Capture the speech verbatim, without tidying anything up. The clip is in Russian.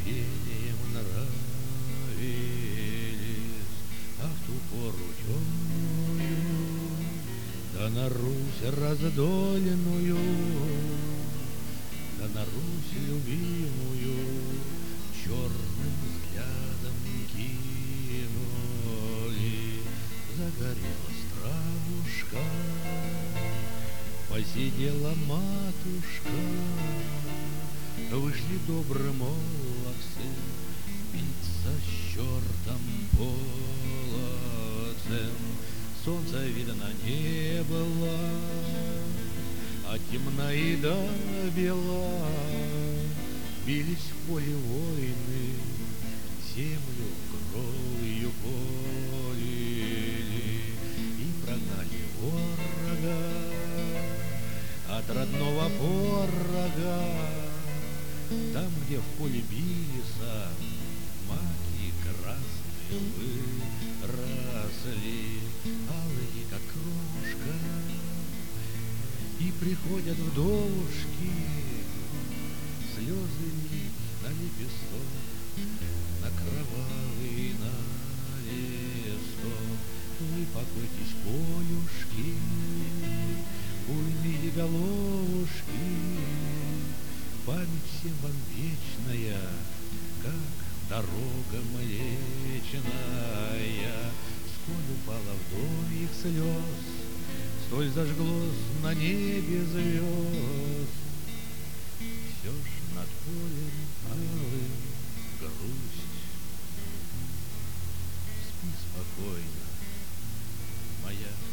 пением нравились, а в ту пору темную, да на Русь раздольную, да на Русь любимую черным взглядом кинули. Загорелась травушка, посидела матушка, вышли добрые молодцы биться с чертом полоцем. Солнца видно не было, а темна и до бела. Бились в поле войны, землю кровью полили и прогнали ворога от родного порога. Там, где в поле бились, маки красные выросли, алые, как крошка, и приходят вдовушки, слезы лить на лепесток, на кровавый, на листок. Вы покойтесь, полюшки, буйные головушки, память всем вам вечная, как дорога млечная. Сколь упала вдовьих слез, столь зажглось на небе звезд. Все ж над полем алым грусть. Спи спокойно, моя